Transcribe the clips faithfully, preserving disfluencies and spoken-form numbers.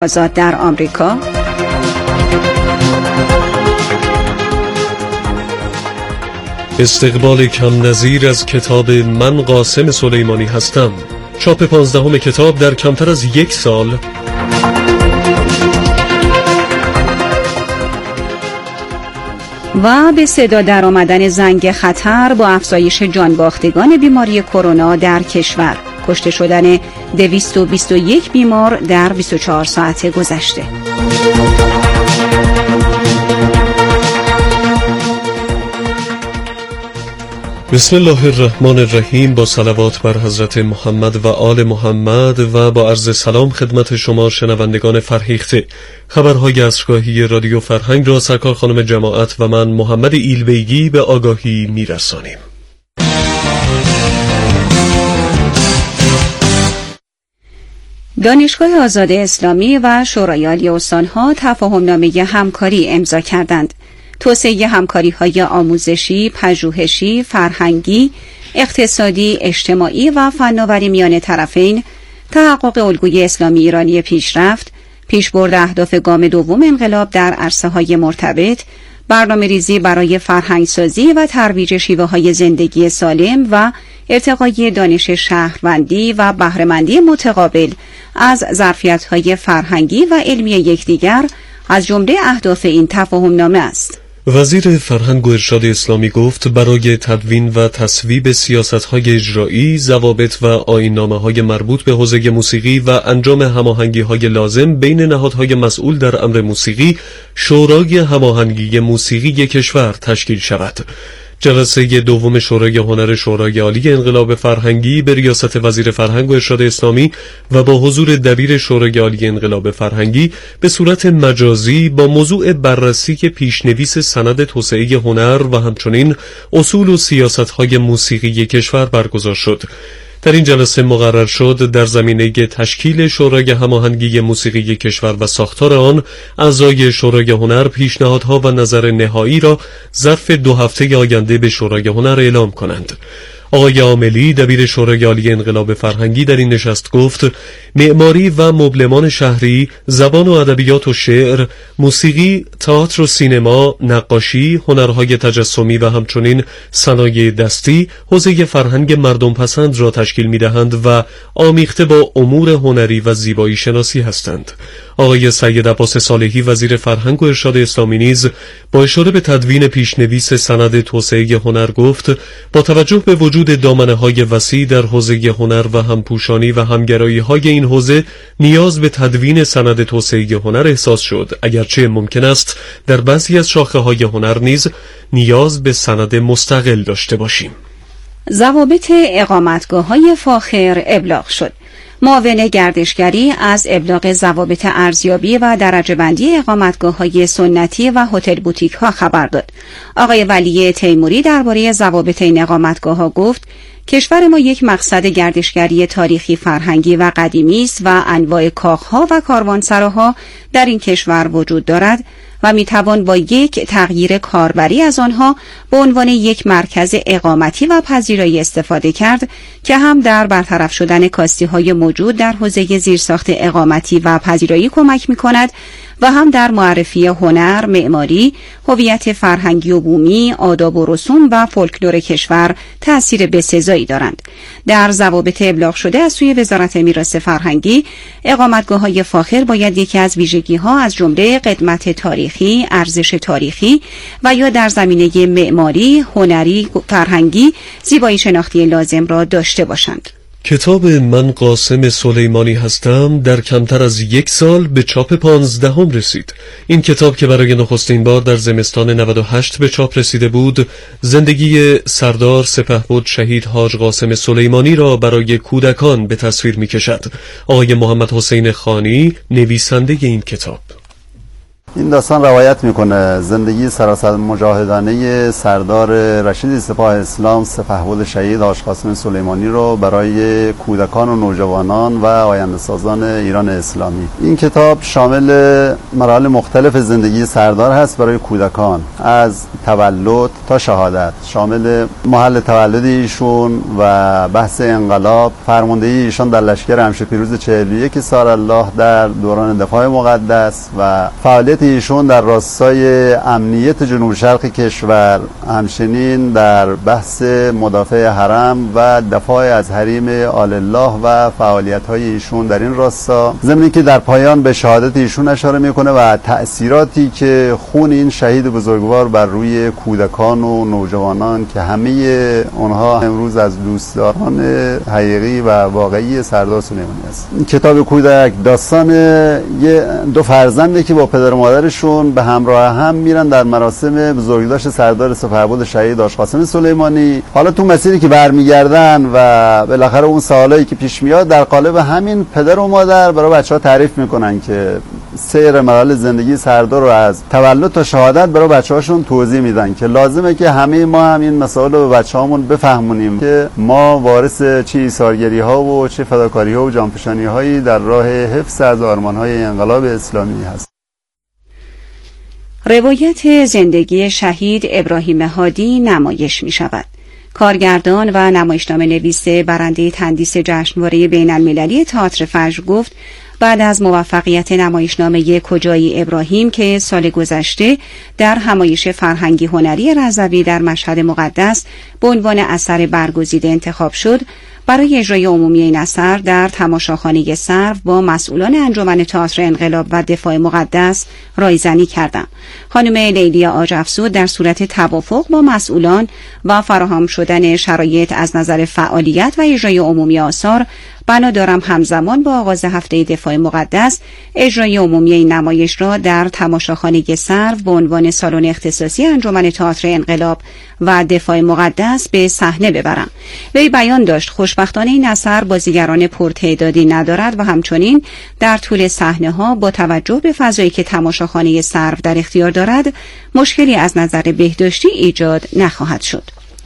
آزاد در آمریکا، استقبال کم نظیر از کتاب من قاسم سلیمانی هستم، چاپ پانزدهم کتاب در کمتر از یک سال، و به صدا در آمدن زنگ خطر با افزایش جانباختگان بیماری کرونا در کشور، کشته شدن دویست و بیست و یک بیمار در بیست و چهار ساعت گذشته. بسم الله الرحمن الرحیم. با صلوات بر حضرت محمد و آل محمد و با عرض سلام خدمت شما شنوندگان فرهیخته، خبرهای عصرگاهی رادیو فرهنگ را سرکار خانم جماعت و من محمد ایلبیگی به آگاهی میرسانیم. دانشگاه آزاد اسلامی و شورای عالی استان‌ها تفاهم‌نامه همکاری امضا کردند. توسعه همکاری‌های آموزشی، پژوهشی، فرهنگی، اقتصادی، اجتماعی و فناوری میان طرفین، تحقق الگوی اسلامی ایرانی پیشرفت، پیشبرد اهداف گام دوم انقلاب در عرصه‌های مرتبط، برنامه‌ریزی برای فرهنگسازی و ترویج شیوه‌های زندگی سالم و ارتقای دانش شهروندی و بهره‌مندی متقابل از ظرفیت‌های فرهنگی و علمی یکدیگر از جمله اهداف این تفاهم‌نامه است. وزیر فرهنگ و ارشاد اسلامی گفت برای تدوین و تصویب سیاست‌های اجرایی، ضوابط و آیین‌نامه‌های مربوط به حوزه موسیقی و انجام هماهنگی‌های لازم بین نهادهای مسئول در امر موسیقی، شورای هماهنگی موسیقی کشور تشکیل شود. جلسه دوم شورای هنر شورای عالی انقلاب فرهنگی به ریاست وزیر فرهنگ و ارشاد اسلامی و با حضور دبیر شورای عالی انقلاب فرهنگی به صورت مجازی با موضوع بررسی پیشنویس سند توسعه هنر و همچنین اصول و سیاست‌های موسیقی کشور برگزار شد. در این جلسه مقرر شد در زمینه تشکیل شورای هماهنگی موسیقی کشور و ساختار آن، اعضای شورای هنر پیشنهادها و نظر نهایی را ظرف دو هفته آینده به شورای هنر اعلام کنند. آقای عاملی دبیر شورای عالی انقلاب فرهنگی در این نشست گفت معماری و مبلمان شهری، زبان و ادبیات و شعر، موسیقی، تئاتر و سینما، نقاشی، هنرهای تجسمی و همچنین صنایع دستی حوزه فرهنگ مردم پسند را تشکیل می‌دهند و آمیخته با امور هنری و زیبایی شناسی هستند. آقای سید عباس صالحی وزیر فرهنگ و ارشاد اسلامی نیز با اشاره به تدوین پیشنویس سند توسعه هنر گفت با توجه به وجود دامنه‌های وسیع در حوزه هنر و همپوشانی و همگرایی‌های این حوزه، نیاز به تدوین سند توسعه هنر احساس شد، اگرچه ممکن است در بعضی از شاخه‌های هنر نیز نیاز به سند مستقل داشته باشیم. ضوابط اقامتگاه‌های فاخر ابلاغ شد. معاون گردشگری از ابلاغ ضوابط ارزیابی و درجه بندی اقامتگاه‌های سنتی و هتل بوتیک‌ها خبر داد. آقای ولی تیموری درباره ضوابط این اقامتگاه‌ها گفت کشور ما یک مقصد گردشگری تاریخی، فرهنگی و قدیمی است و انواع کاخ‌ها و کاروانسراها در این کشور وجود دارد و میتوان با یک تغییر کاربری از آنها به عنوان یک مرکز اقامتی و پذیرایی استفاده کرد که هم در برطرف شدن کاستی‌های موجود در حوزه زیرساخت اقامتی و پذیرایی کمک می‌کند و هم در معرفی هنر، معماری، هویت فرهنگی و بومی، آداب و رسوم و فولکلور کشور تأثیر بسزایی دارند. در ضوابط ابلاغ شده از سوی وزارت میراث فرهنگی، اقامتگاه‌های فاخر باید یکی از ویژگی‌ها از جمله قدمت تاریخی، ارزش تاریخی و یا در زمینه معماری، هنری، فرهنگی زیبایی شناختی لازم را داشته باشند. کتاب من قاسم سلیمانی هستم در کمتر از یک سال به چاپ پانزدهم رسید. این کتاب که برای نخستین بار در زمستان نود و هشت به چاپ رسیده بود، زندگی سردار سپهبد شهید حاج قاسم سلیمانی را برای کودکان به تصویر می کشد. آقای محمد حسین خانی نویسنده این کتاب. این داستان روایت میکنه زندگی سراسر مجاهدانه سردار رشید سپاه اسلام سپهبد شهید حاج قاسم سلیمانی رو برای کودکان و نوجوانان و آینده سازان ایران اسلامی. این کتاب شامل مراحل مختلف زندگی سردار هست برای کودکان، از تولد تا شهادت، شامل محل تولد ایشون و بحث انقلاب، فرماندهی ایشان در لشکر همشهرپیروز چهل و یک سال الله در دوران دفاع مقدس و فعالیت ایشون در راستای امنیت جنوب شرق کشور، همچنین در بحث مدافع حرم و دفاع از حریم آل الله و فعالیت‌های ایشون در این راستا، ضمن که در پایان به شهادت ایشون اشاره میکنه و تأثیراتی که خون این شهید بزرگوار بر روی کودکان و نوجوانان که همه اونها امروز از دوستداران حقیقی و واقعی سردار سلیمانی است. این کتاب کودک داستان یه دو فرزنده که با پدر و مادرشون به همراه هم میرن در مراسم بزرگداشت سردار سپهبد شهید حاج قاسم سلیمانی. حالا تو مسیری که برمیگردن و بالاخره اون سوالایی که پیش میاد در قالب همین پدر و مادر برای بچه‌ها تعریف میکنن که سیر مراحل زندگی سردار رو از تولد تا شهادت برای بچه‌هاشون توضیح میدن که لازمه که همه ما هم این مسائل رو به بچه‌هامون بفهمونیم که ما وارث چه ایثارگری‌ها و چه فداکاری‌ها و جانفشانی‌هایی در راه حفظ از آرمان‌های انقلاب اسلامی هست. روایت زندگی شهید ابراهیم هادی نمایش می شود. کارگردان و نمایشنامه نویس برنده تندیس جشنواره بین المللی تئاتر فجر گفت بعد از موفقیت نمایشنامه کجایی ابراهیم که سال گذشته در همایش فرهنگی هنری رضوی در مشهد مقدس به عنوان اثر برگزیده انتخاب شد، برای اجرای عمومی این اثر در تماشاخانه سرو با مسئولان انجمن تئاتر انقلاب و دفاع مقدس رایزنی کردم. خانم لیلی آج‌افزود در صورت توافق با مسئولان و فراهم شدن شرایط از نظر فعالیت و اجرای عمومی آثار، بنا دارم همزمان با آغاز هفته دفاع مقدس اجرای عمومی این نمایش را در تماشاخانه سرو به عنوان سالن اختصاصی انجمن تئاتر انقلاب و دفاع مقدس به صحنه ببرم. وی بیان داشت خوشبختانه این اثر بازیگران پرتعدادی ندارد و همچنین در طول صحنه‌ها با توجه به فضایی که تماشاخانه سرو در اختیار دارد مشکلی از نظر بهداشتی ایجاد نخواهد شد.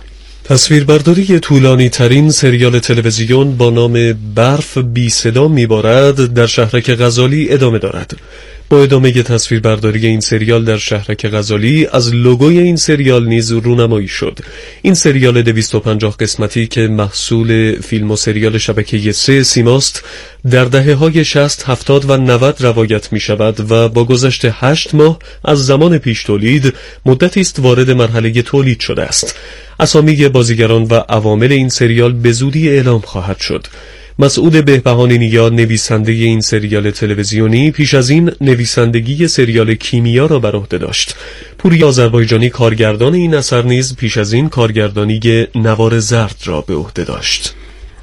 تصویربرداری طولانی ترین سریال تلویزیون با نام برف بی صدا میبارد در شهرک غزالی ادامه دارد. با ادامه تصویربرداری این سریال در شهرک غزالی از لوگوی این سریال نیز رونمایی شد. این سریال دویست و پنجاه قسمتی که محصول فیلم و سریال شبکه سه سیماست در دهه‌های شصت، هفتاد و نود روایت می شود و با گذشت هشت ماه از زمان پیش تولید مدتی است وارد مرحله تولید شده است. اسامی بازیگران و عوامل این سریال به زودی اعلام خواهد شد. مسعود بهبهانی نژاد نویسنده این سریال تلویزیونی پیش از این نویسندگی سریال کیمیا را بر عهده داشت. پوری آذربایجانی کارگردان این اثر نیز پیش از این کارگردانی نوار زرد را به عهده داشت.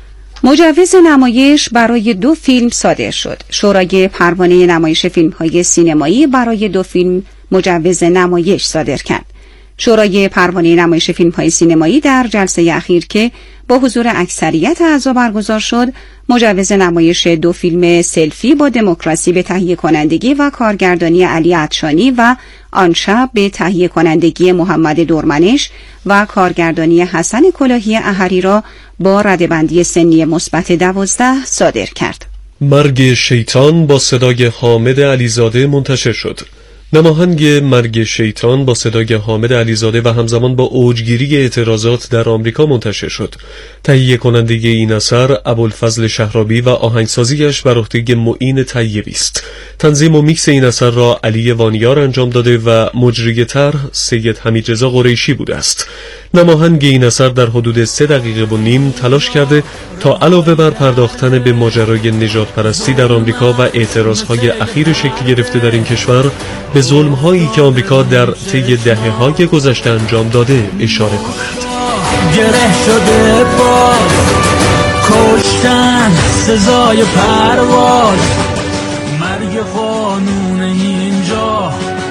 مجوز نمایش برای دو فیلم صادر شد. شورای پروانه نمایش فیلم‌های سینمایی برای دو فیلم مجوز نمایش صادر کرد. شورای پروانه نمایش فیلم‌های سینمایی در جلسه اخیر که با حضور اکثریت اعضا برگزار شد، مجوز نمایش دو فیلم سلفی با دموکراسی به تهیه کنندگی و کارگردانی علی عطشانی و آن شب به تهیه کنندگی محمد دورمنش و کارگردانی حسن کلاهی احری را با ردبندی سنی مثبت دوازده صادر کرد. مرگ شیطان با صدای حامد علیزاده منتشر شد. نماهنگ مرگ شیطان با صدای حامد علیزاده و همزمان با اوجگیری اعتراضات در آمریکا منتشر شد. تهیه کننده این اثر ابوالفضل شهرابی و آهنگسازیش بر عهده معین طیبی است. تنظیم و میکس این اثر را علی وانیار انجام داده و مجری طرح سید حمیدرضا قریشی بوده است. نماهنگ این اثر در حدود سه دقیقه و نیم تلاش کرده تا علاوه بر پرداختن به ماجرای نژاد پرستی در آمریکا و اعتراضهای اخیر شکل گرفته در این کشور به ظلم‌هایی که آمریکا در طی دهه‌های گذشته انجام داده اشاره کند. گره شده باز کشتن سزای پرواز، مرگ قانون اینجا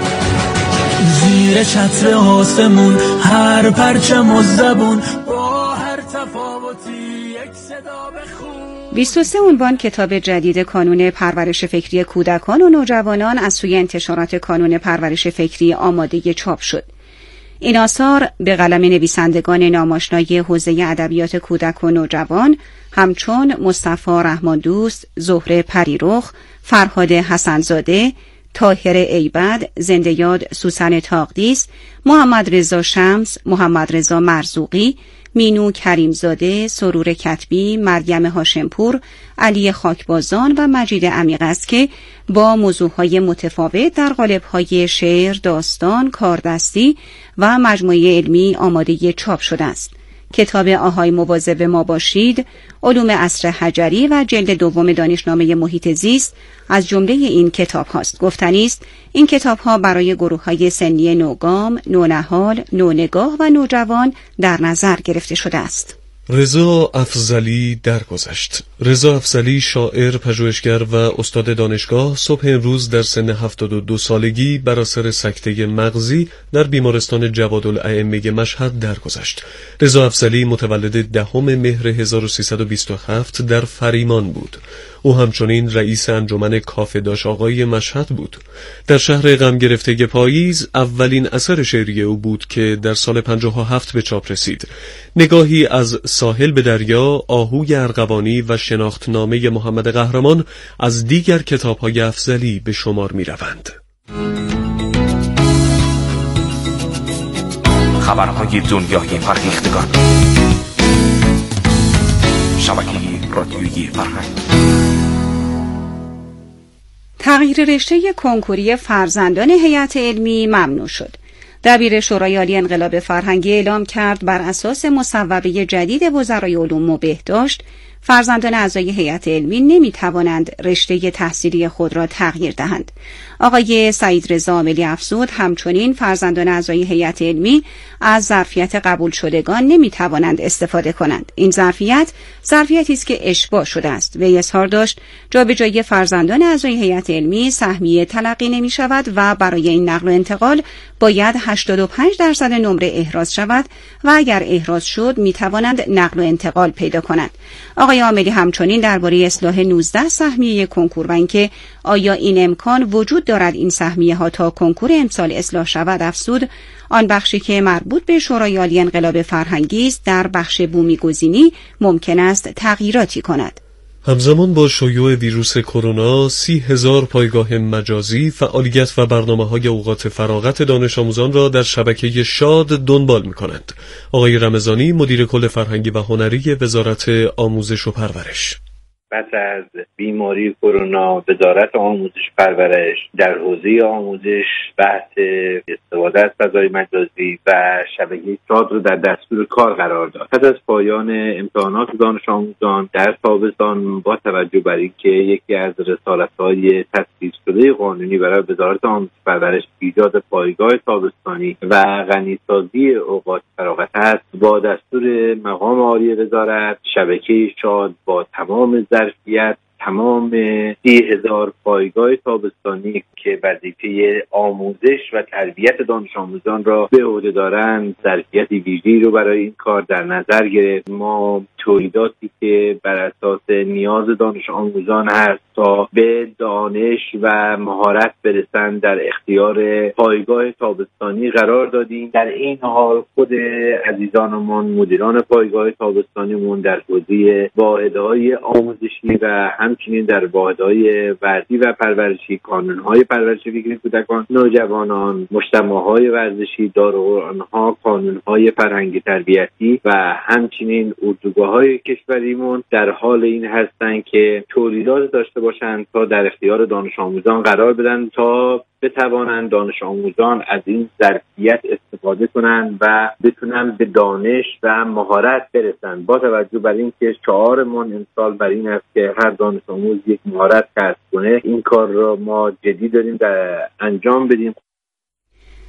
زیر چتر آسمون، هر پرچم و زبون با هر تفاوتی یک صدا بخون. بیست و سه عنوان کتاب جدید کانون پرورش فکری کودکان و نوجوانان از سوی انتشارات کانون پرورش فکری آماده چاپ شد. این آثار به قلم نویسندگان ناماشنای حوزه ادبیات کودک و نوجوان همچون مصطفی رحمان دوست، زهره پریرخ، فرهاد حسنزاده، طاهر ایبد، زنده یاد سوسن تاقدیس، محمد رضا شمس، محمد رضا مرزوقی، مینو کریمزاده، سرور کتبی، مریم هاشمپور، علی خاکبازان و مجید عمیق است که با موضوعهای متفاوت در قالب‌های شعر، داستان، کاردستی و مجموعه علمی آماده چاپ شده است. کتاب آهای مواظب ما باشید، علوم عصر حجری و جلد دوم دانشنامه محیط زیست از جمله این کتاب هاست. گفتنی است این کتاب ها برای گروه های سنی نوگام، نونهال، نونگاه و نوجوان در نظر گرفته شده است. رضا افضلی درگذشت. رضا افضلی شاعر، پژوهشگر و استاد دانشگاه صبح امروز در سن هفتاد و دو سالگی بر اثر سکته مغزی در بیمارستان جوادالائمه مشهد درگذشت. رضا افضلی متولد دهم مهر هزار و سیصد و بیست و هفت در فریمان بود. او همچنین رئیس انجمن کافه داش آقای مشهد بود. در شهر غم گرفته پاییز اولین اثر شعری او بود که در سال پنجاه و هفت به چاپ رسید. نگاهی از ساحل به دریا، آهوی ارغوانی و شناختنامه محمد قهرمان از دیگر کتاب‌های افضلی به شمار می‌روند. خبرهای دنیای فرهیختگان، شبکه رادیویی فرهنگ. تغییر رشته کنکوری فرزندان هیئت علمی ممنوع شد. دبیر شورای عالی انقلاب فرهنگی اعلام کرد بر اساس مصوبه جدید وزرای علوم و بهداشت فرزندان اعضای هیئت علمی نمی توانند رشته تحصیلی خود را تغییر دهند. آقای سعید رضا عاملی افزود همچنین فرزندان اعضای هیئت علمی از ظرفیت قبول شدگان نمی توانند استفاده کنند. این ظرفیت ظرفیتی است که اشباع شده است. وی اظهار داشت جابجایی فرزندان اعضای هیئت علمی سهمیه تلقی نمی شود و برای این نقل و انتقال باید هشتاد و پنج درصد نمره احراز شود و اگر احراز شد می توانند نقل و انتقال پیدا کنند. آقای عاملی همچنین درباره اصلاح نوزده سهمیه کنکور و اینکه آیا این امکان وجود دارد این سهمیه ها تا کنکور امسال اصلاح شود افزود آن بخشی که مربوط به شورای عالی انقلاب فرهنگی است در بخش بومیگزینی ممکن است تغییراتی کند. همزمان با شیوع ویروس کرونا سی هزار پایگاه مجازی فعالیت و برنامه‌های اوقات فراغت دانش آموزان را در شبکه شاد دنبال می‌کنند. آقای رمضانی مدیر کل فرهنگی و هنری وزارت آموزش و پرورش: پس از بیماری کرونا وزارت آموزش پرورش در حوزه آموزش بحث استفاده از فضای مجازی و شبکه شاد رو در دستور کار قرار داد. پس از پایان امتحانات دانش آموزان در تابستان با توجه بر اینکه یکی از رسالت‌های تصویب شده قانونی برای وزارت آموزش پرورش ایجاد پایگاه تابستانی و غنی‌سازی اوقات فراغت است، با دستور مقام عالی وزارت شبکه شاد با تمام ظرفیت تمام سی هزار پایگاه تابستانی که وظیفه آموزش و تربیت دانش آموزان را به عهده دارند ظرفیت ویژه‌ای رو برای این کار در نظر گرفت. ما تولیداتی که بر اساس نیاز دانش آموزان هست تا به دانش و مهارت برسند در اختیار پایگاه تابستانی قرار دادیم. در این حال خود عزیزانمون مدیران پایگاه تابستانیمون در حوزه واحدهای آموزشی و همچنین در واحدهای ورزشی و پرورشی، کانون‌های پرورش فکری کودکان، نوجوانان، مجتمع‌های ورزشی، دارالقرآن‌ها، کانون‌های فرهنگی تربیتی و همچنین اردوگاه‌های کشوریمون در حال این هستند که تولیدات داشته باشند تا در اختیار دانش آموزان قرار بدن تا بتوانند دانش آموزان از این ظرفیت استفاده کنند و بتونن به دانش و مهارت برسند. با توجه بر اینکه شعارمون امسال بر این است که هر دانش آموز یک مهارت کسب کنه، این کار را ما جدی داریم در انجام بدیم.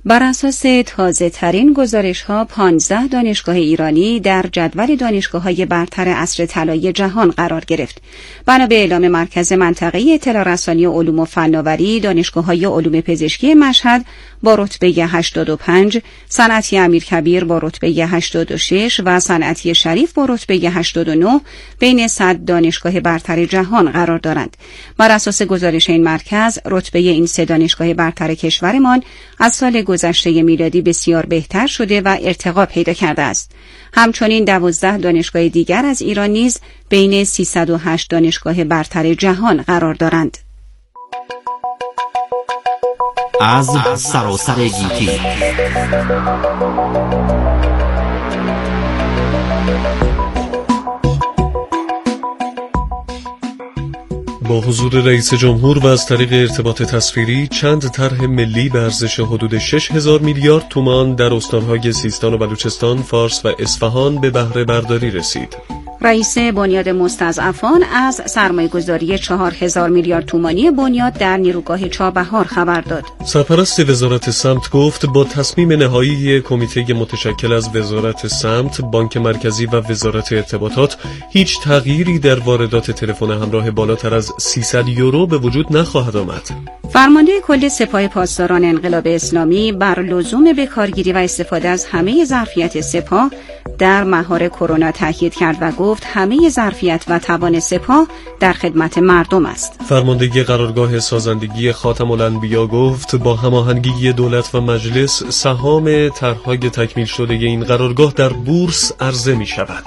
بر اساس تازه ترین گزارش ها پانزده دانشگاه ایرانی در جدول دانشگاه های برتر عصر طلایی جهان قرار گرفت. بنا به اعلام مرکز منطقه‌ای اطلاع رسانی و علوم و فناوری، دانشگاه های علوم پزشکی مشهد با رتبه هشتاد و پنج، صنعتی امیرکبیر با رتبه هشتاد و شش و صنعتی شریف با رتبه هشتاد و نه بین صد دانشگاه برتر جهان قرار دارند. بر اساس گزارش این مرکز، رتبه این سه دانشگاه برتر کشورمان از سال گذشته میلادی بسیار بهتر شده و ارتقا پیدا کرده است. همچنین دوازده دانشگاه دیگر از ایران نیز بین سیصد و هشت دانشگاه برتر جهان قرار دارند. از سراسر گیتی با حضور رئیس جمهور و از طریق ارتباط تصویری چند طرح ملی به ارزش حدود شش هزار میلیارد تومان در استان‌های سیستان و بلوچستان، فارس و اصفهان به بهره برداری رسید. رئیس بنیاد مستضعفان از سرمایه‌گذاری چهار هزار میلیارد تومانی بنیاد در نیروگاه چابهار خبر داد. سرپرست وزارت سمت گفت با تصمیم نهایی کمیته متشکل از وزارت سمت، بانک مرکزی و وزارت ارتباطات هیچ تغییری در واردات تلفن همراه بالاتر از سیصد یورو به وجود نخواهد آمد. فرمانده کل سپاه پاسداران انقلاب اسلامی بر لزوم بکارگیری و استفاده از همه ظرفیت سپاه در مهار کرونا تاکید کرد و گفت همه ظرفیت و توان سپاه در خدمت مردم است. فرمانده قرارگاه سازندگی خاتم الانبیا گفت با هماهنگی دولت و مجلس سهام طرح‌های تکمیل شده این قرارگاه در بورس عرضه می شود.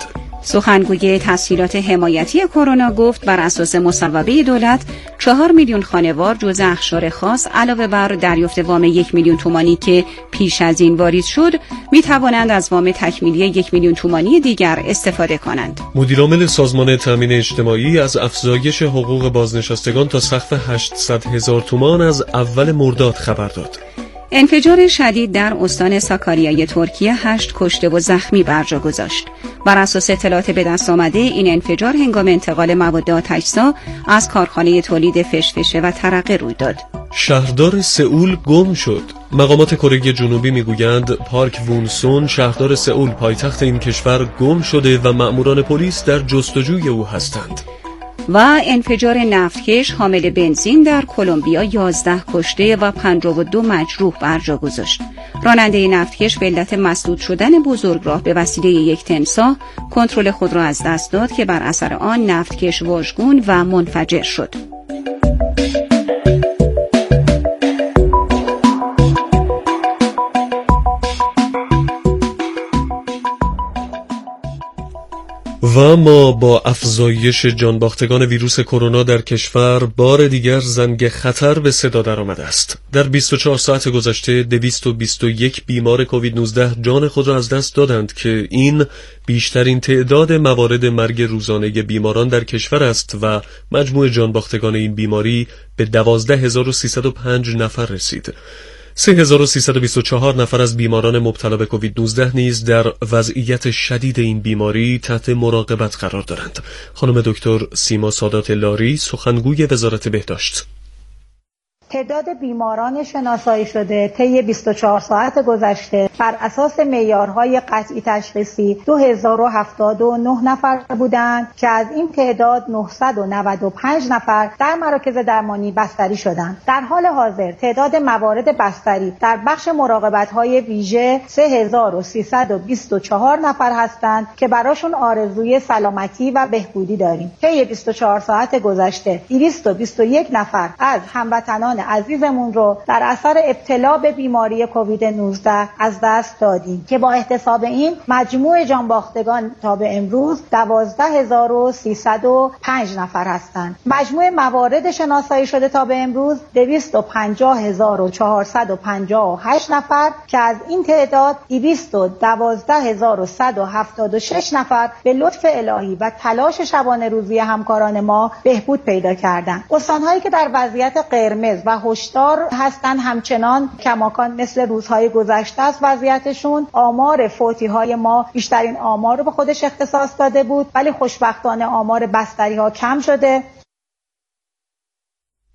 سخنگوی تسهیلات حمایتی کرونا گفت بر اساس مصوبه دولت چهار میلیون خانوار جزء اخشار خاص علاوه بر دریافت وام یک میلیون تومانی که پیش از این واریز شد می توانند از وام تکمیلی یک میلیون تومانی دیگر استفاده کنند. مدیرعامل سازمان تامین اجتماعی از افزایش حقوق بازنشستگان تا سقف هشتصد هزار تومان از اول مرداد خبر داد. انفجار شدید در استان ساکاریای ترکیه هشت کشته و زخمی بر جا گذاشت. بر اساس اطلاعات به دست آمده این انفجار هنگام انتقال مواد آتش‌زا از کارخانه تولید فشفشه و ترقه روی داد. شهردار سئول گم شد. مقامات کره جنوبی میگویند پارک وونسون، شهردار سئول پایتخت این کشور، گم شده و مأموران پلیس در جستجوی او هستند. و انفجار نفتکش حامل بنزین در کلمبیا یازده کشته و پنجاه و دو مجروح بر جا گذاشت. راننده نفتکش به علت مسدود شدن بزرگراه به وسیله یک تمساح کنترل خود را از دست داد که بر اثر آن نفتکش واژگون و منفجر شد. و ما با افزایش جانباختگان ویروس کرونا در کشور بار دیگر زنگ خطر به صدا درآمده است. در بیست و چهار ساعت گذشته دویست و بیست و یک بیمار کووید نوزده جان خود را از دست دادند که این بیشترین تعداد موارد مرگ روزانه بیماران در کشور است و مجموع جانباختگان این بیماری به دوازده هزار و سیصد و پنج نفر رسید. سه هزار و سیصد و بیست و چهار نفر از بیماران مبتلا به کووید نوزده نیز در وضعیت شدید این بیماری تحت مراقبت قرار دارند. خانم دکتر سیما سادات لاری، سخنگوی وزارت بهداشت: تعداد بیماران شناسایی شده طی بیست و چهار ساعت گذشته بر اساس معیارهای قطعی تشخیصی دو هزار و هفتاد و نه نفر بودند که از این تعداد نهصد و نود و پنج نفر در مراکز درمانی بستری شدند. در حال حاضر تعداد موارد بستری در بخش مراقبت‌های ویژه سه هزار و سیصد و بیست و چهار نفر هستند که براشون آرزوی سلامتی و بهبودی داریم. طی بیست و چهار ساعت گذشته دویست و بیست و یک نفر از هموطنان عزیزمون رو در اثر ابتلا به بیماری کووید نوزده از دست دادیم که با احتساب این مجموع جانباختگان تا به امروز دوازده هزار و سیصد و پنج نفر هستند. مجموع موارد شناسایی شده تا به امروز دویست و پنجاه هزار و چهارصد و پنجاه و هشت نفر که از این تعداد دویست و دوازده هزار و صد و هفتاد و شش نفر به لطف الهی و تلاش شبانه روزی همکاران ما بهبود پیدا کردند. استان‌هایی که در وضعیت قرمز و هشدار هستن همچنان کماکان مثل روزهای گذشته است وضعیتشون. آمار فوتی‌های ما بیشترین آمار رو به خودش اختصاص داده بود، ولی خوشبختانه آمار بستری‌ها کم شده.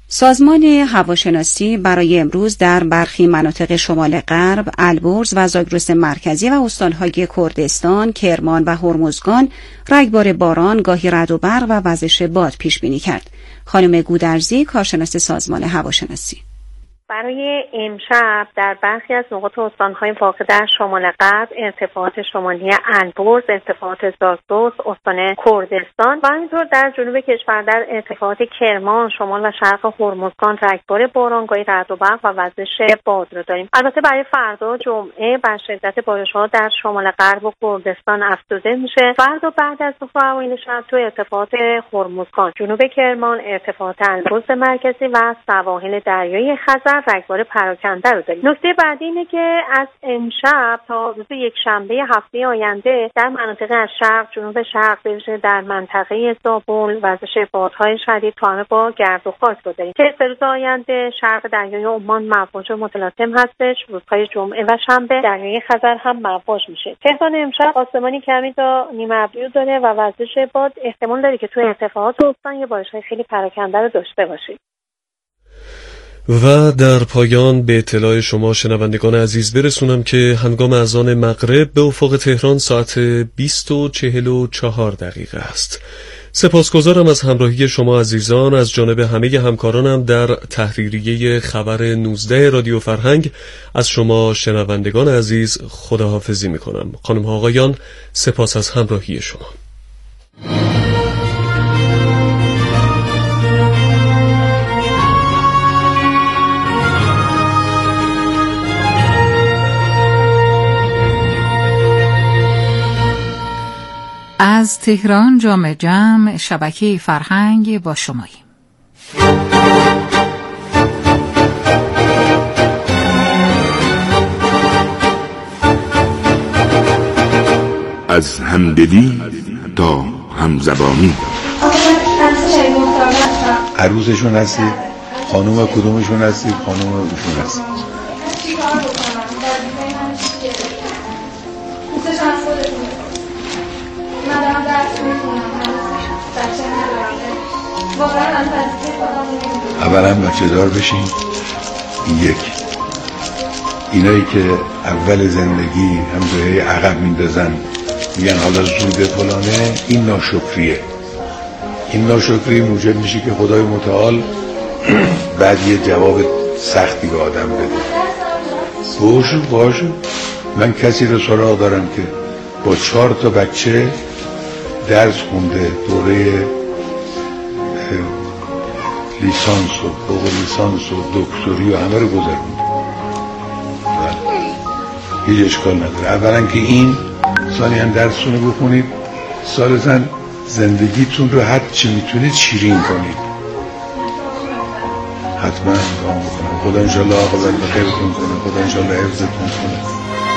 سازمان هواشناسی برای امروز در برخی مناطق شمال غرب، البرز و زاگرس مرکزی و استانهای کردستان، کرمان و هرمزگان رگبار باران، گاهی رعد و برق و وزش باد پیش بینی کرد. خانم گودرزی، کارشناس سازمان هواشناسی: برای امشب در برخی از نقاط استان‌های واقع در شمال غرب، ارتفاعات شمالی البرز، ارتفاعات زاگرس، استان کردستان و اینطور در جنوب کشور در ارتفاعات کرمان، شمال و شرق هرمزگان رگبار باران، گاهی رعد و برق و وزش باد رو داریم. البته برای فردا جمعه بر شدت بارش‌ها در شمال غرب و کردستان افزوده میشه. فردا بعد از ظهر اوایل شب تو ارتفاعات هرمزگان، جنوب کرمان، ارتفاعات البرز مرکزی و سواحل دریای خزر رگبار پراکنده رو داریم. نکته بعدی اینه که از امشب تا روز یک شنبه هفته آینده در مناطق از شرق، جنوب شرق، به ویژه در منطقه زابل وزش بادهای شدید تا همه با گرد و خاک رو داریم. که سه روز آینده شرق دریای عمان مواج متلاطم هستش. روزهای جمعه و شنبه دریای خزر هم مواج میشه. تهران امشب آسمانی کمی تا نیمه ابری داره و وزش باد احتمال داره که تو ارتفاعات استان یه بارش‌های خیلی پراکنده رو داشته باشیم. و در پایان به اطلاع شما شنوندگان عزیز برسونم که هنگام اذان مغرب به افق تهران ساعت بیست و چهل و چهار دقیقه است. سپاسگزارم از همراهی شما عزیزان. از جانب همه همکارانم در تحریریه خبر نوزده رادیو فرهنگ از شما شنوندگان عزیز خداحافظی میکنم. خانم ها آقایان، سپاس از همراهی شما. از تهران جامع جمع شبکه فرهنگ با شماییم. از همدلی تا همزبانی. عروسشون هستی؟ خانوم کدومشون هستی؟ خانوم اوشون هستی؟ اولا بچه دار بشین. یک، اینایی که اول زندگی هم جایی عقب میندازن میگن حالا زود فلانه، این ناشکریه. این ناشکری موجب میشه که خدای متعال بعد یه جواب سختی به آدم بده. باشو باشو من کسی رو سراغ دارم که با چهار تا بچه درس خونده، دوره لیسانس و فوق لیسانس و دکتری و همه رو گذرونده. هیچ اشکال نداره. اولا که این ثانیاً درستون رو بخونید، ثالثاً زندگیتون رو هر چی میتونید شیرین کنید. حتما دعا میکنم خدا انشالله عاقبت به خیرتون کنه، خدا انشالله حفظتون کنه.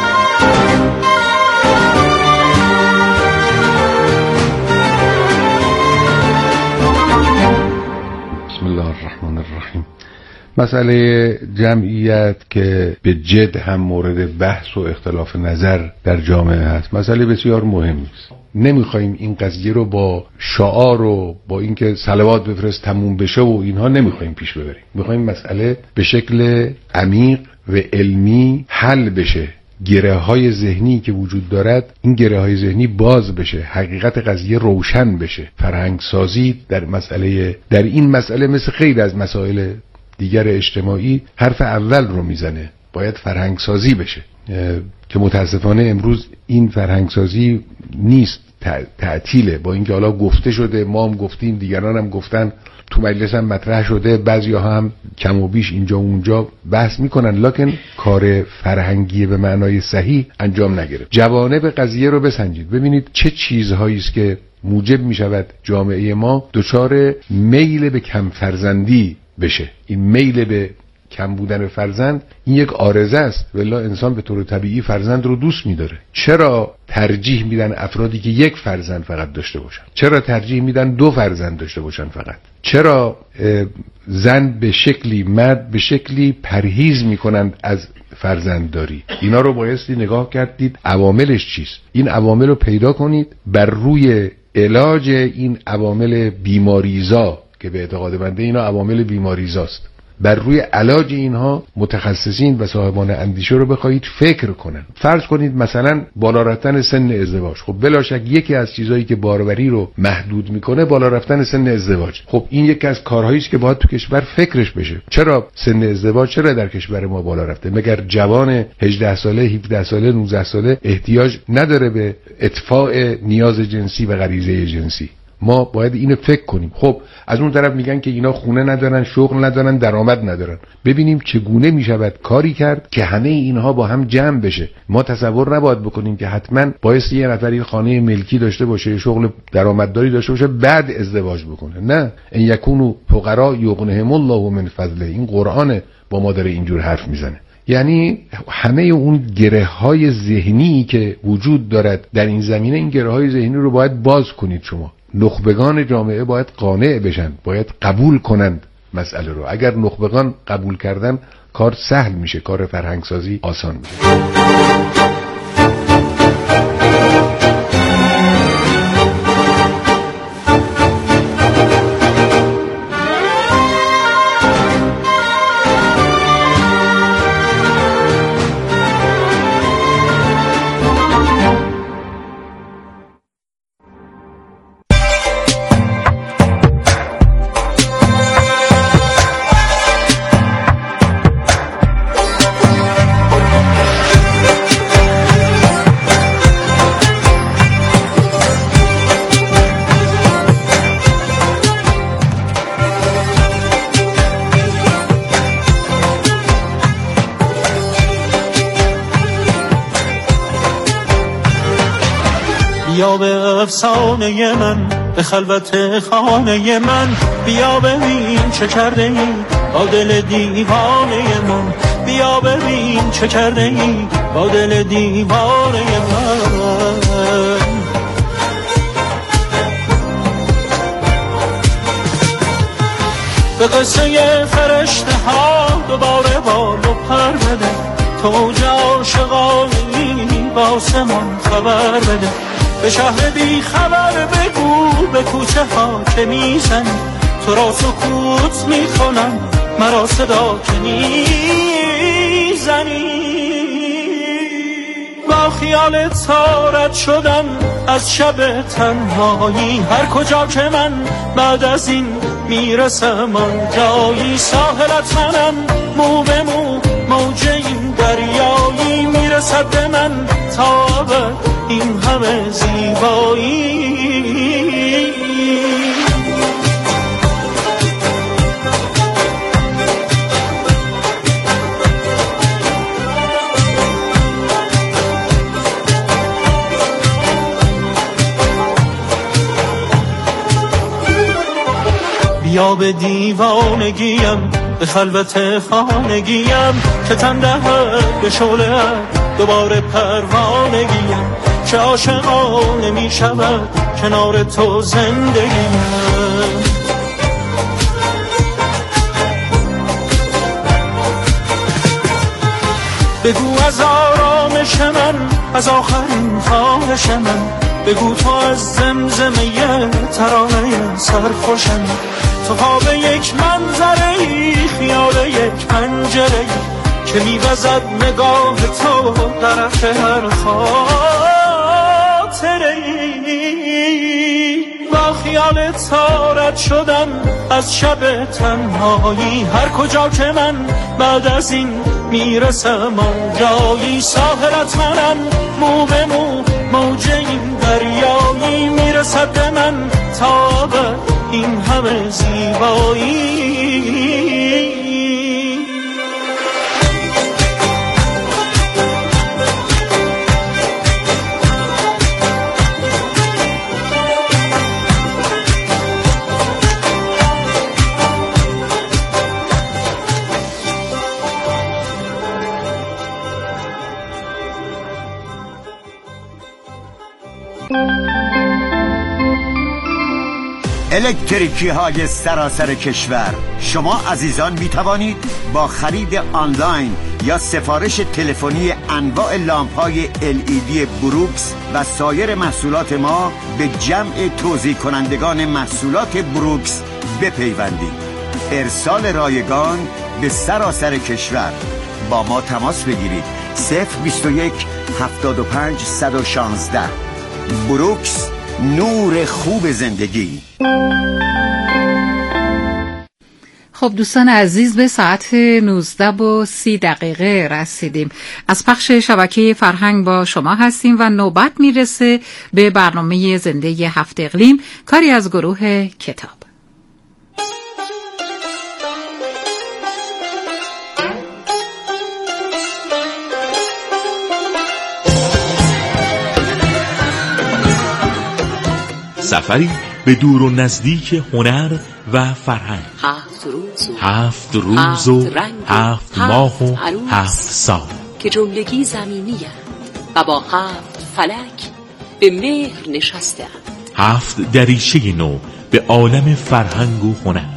بسم الله الرحمن الرحیم. مسئله جمعیت که به جد هم مورد بحث و اختلاف نظر در جامعه هست، مسئله بسیار مهمی است. نمیخوایم این قضیه رو با شعار و با اینکه صلوات بفرست تموم بشه و اینها نمیخوایم پیش ببریم. میخوایم مسئله به شکل عمیق و علمی حل بشه. گره های ذهنی که وجود دارد، این گره های ذهنی باز بشه، حقیقت قضیه روشن بشه. فرهنگ سازی در مسئله در این مسئله مثل خیلی از مسائل دیگر اجتماعی حرف اول رو میزنه. باید فرهنگ سازی بشه که متاسفانه امروز این فرهنگ سازی نیست، تعطیله. با اینکه حالا گفته شده، ما هم گفتیم، دیگران هم گفتن، تو مجلس هم مطرح شده، بعضی‌ها هم کم و بیش اینجا و اونجا بحث میکنن، لکن کار فرهنگی به معنای صحیح انجام نگرفت. جوانب قضیه رو بسنجید، ببینید چه چیزهایی است که موجب میشود جامعه ما دچار میل به کم فرزندی بشه. این میل به کم بودن فرزند این یک عارضه است، ولی انسان به طور طبیعی فرزند رو دوست می‌داره. چرا ترجیح میدن افرادی که یک فرزند فقط داشته باشن؟ چرا ترجیح میدن دو فرزند داشته باشن فقط؟ چرا زن به شکلی، مرد به شکلی پرهیز میکنند از فرزندداری؟ اینا رو بایستی نگاه کردید عواملش چیست. این عوامل رو پیدا کنید، بر روی علاج این عوامل بیماریزا که به اعتقاد بنده اینا عوامل بیماریزاست. بر روی علاج اینها متخصصین و صاحبان اندیشه رو بخواید فکر کنن. فرض کنید مثلا بالا رفتن سن ازدواج، خب بلا شک یکی از چیزایی که باروری رو محدود میکنه بالا رفتن سن ازدواج. خب این یکی از کارهایی است که باید تو کشور فکرش بشه. چرا سن ازدواج چرا در کشور ما بالا رفته؟ مگر جوان هجده ساله، هفده ساله، نوزده ساله احتیاج نداره به اطفاء نیاز جنسی و غریزه جنسی؟ ما باید اینو فکر کنیم. خب از اون طرف میگن که اینا خونه ندارن، شغل ندارن، درآمد ندارن. ببینیم چگونه میشود کاری کرد که همه اینها با هم جمع بشه. ما تصور نباید بکنیم که حتما باید یه نفر خانه ملکی داشته باشه، شغل درآمدداری داشته باشه بعد ازدواج بکنه. نه، ان یکونوا فقراء یغنیهم الله من فضله. این قرآن با ما داره اینجور حرف میزنه. یعنی همه اون گره های ذهنی که وجود دارد در این زمینه، این گره های ذهنی رو باید باز کنید. شما نخبگان جامعه باید قانع بشن، باید قبول کنند مسئله رو. اگر نخبگان قبول کردن کار سهل میشه، کار فرهنگسازی آسان میشه. بیا به افسانه من، به خلوت خانه من، بیا ببین چه کرده ای با دل دیوانه من، بیا ببین چه کرده ای با دل دیوانه من. به قصه فرشته ها دوباره بال و پر بده، تو عاشقانی با آسمان خبر بده، به شهر بی خبر بگو به کوچه ها که میزنی، تو را سکوت میکنم مرا صدا که میزنی. با خیال تارت شدم از شب تنهایی، هر کجا که من بعد از این میرسم آن جایی، ساحلت منم مو به مو، موج این دریایی، میرسد به من تا این همه زیبایی. بیا به دیوانگیم، به خلوت خانگیم، که تن دهد به شعله دوباره پروانگیم، چه عاشقانه می شود کنار تو زندگیم. بگو از آرامش من، از آخرین خواهش من، بگو تو از زمزمه ترانه سرخوشم، تو خواب یک منظره، خیال یک پنجره که میوزد نگاه تو طرف هر خاطره. با خیال تارت شدم از شب تنهایی، هر کجا که من بعد از این میرسم آن جایی، ساحلت منم مو به مو، موج این دریایی، میرسد به من تا به این همه زیبایی. الکتریکی های سراسر کشور، شما عزیزان می توانید با خرید آنلاین یا سفارش تلفنی انواع لامپ های ال ای دی بروکس و سایر محصولات ما به جمع توزیع کنندگان محصولات بروکس بپیوندید. ارسال رایگان به سراسر کشور. با ما تماس بگیرید. صفر بیست و یک هفتاد و پنج صد و شانزده. بروکس، نور خوب زندگی. خب دوستان عزیز، به ساعت نوزده و سی دقیقه رسیدیم. از پخش شبکه فرهنگ با شما هستیم و نوبت میرسه به برنامه زنده هفت اقلیم، کاری از گروه کتاب. سفری به دور و نزدیک هنر و فرهنگ. هفت روز و هفت روز و هفت, هفت ماه و هفت سال که جملگی زمینی و با هفت فلک به مهر نشسته. هفت دریچه نو به عالم فرهنگ و هنر.